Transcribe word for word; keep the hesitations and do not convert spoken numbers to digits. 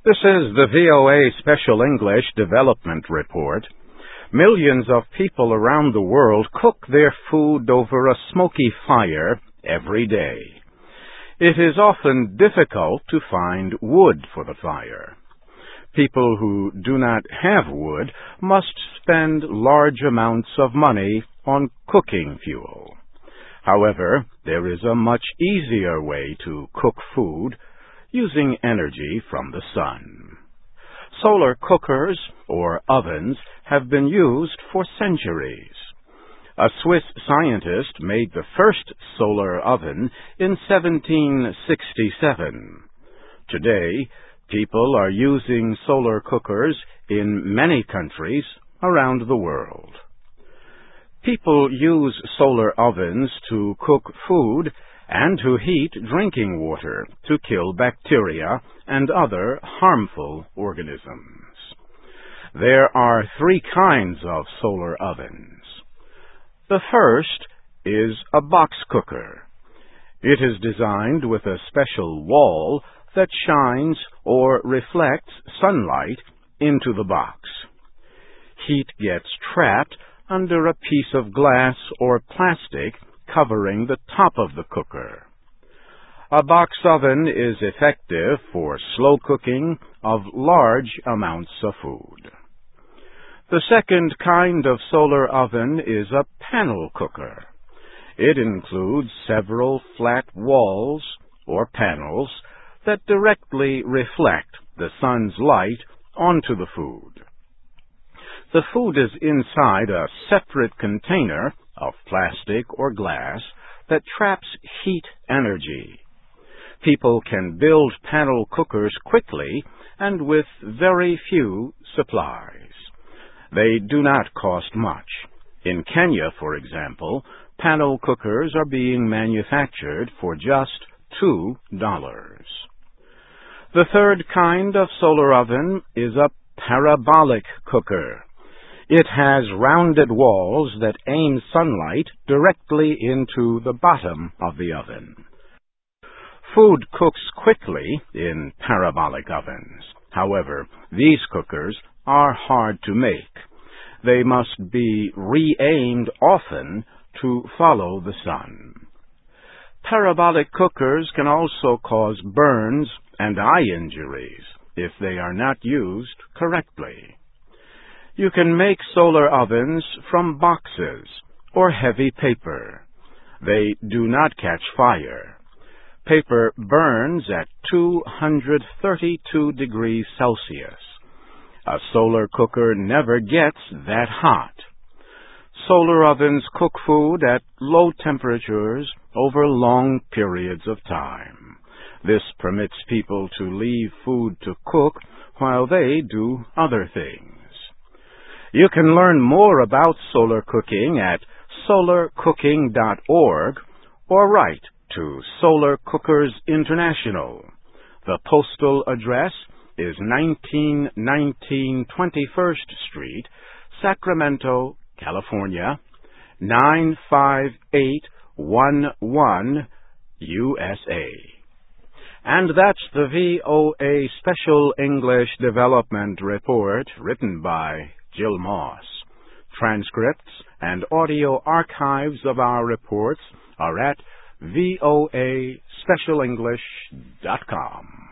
This is the V O A Special English Development Report. Millions of people around the world cook their food over a smoky fire every day. It is often difficult to find wood for the fire. People who do not have wood must spend large amounts of money on cooking fuel. However, there is a much easier way to cook food using energy from the sun. Solar cookers, or ovens, have been used for centuries. A Swiss scientist made the first solar oven in seventeen sixty-seven. Today, people are using solar cookers in many countries around the world. People use solar ovens to cook food and to heat drinking water to kill bacteria and other harmful organisms. There are three kinds of solar ovens. The first is a box cooker. It is designed with a special wall that shines or reflects sunlight into the box. Heat gets trapped under a piece of glass or plastic covering the top of the cooker. A box oven is effective for slow cooking of large amounts of food. The second kind of solar oven is a panel cooker. It includes several flat walls or panels that directly reflect the sun's light onto the food. The food is inside a separate container of plastic or glass that traps heat energy. People can build panel cookers quickly and with very few supplies. They do not cost much. In Kenya, for example, panel cookers are being manufactured for just two dollars. The third kind of solar oven is a parabolic cooker. It has rounded walls that aim sunlight directly into the bottom of the oven. Food cooks quickly in parabolic ovens. However, these cookers are hard to make. They must be re-aimed often to follow the sun. Parabolic cookers can also cause burns and eye injuries if they are not used correctly. You can make solar ovens from boxes or heavy paper. They do not catch fire. Paper burns at two hundred thirty-two degrees Celsius. A solar cooker never gets that hot. Solar ovens cook food at low temperatures over long periods of time. This permits people to leave food to cook while they do other things. You can learn more about solar cooking at solar cooking dot org or write to Solar Cookers International. The postal address is nineteen nineteen twenty-first Street, Sacramento, California, nine five eight one one, U S A. And that's the V O A Special English Development Report written by Jill Moss. Transcripts and audio archives of our reports are at V O A special english dot com.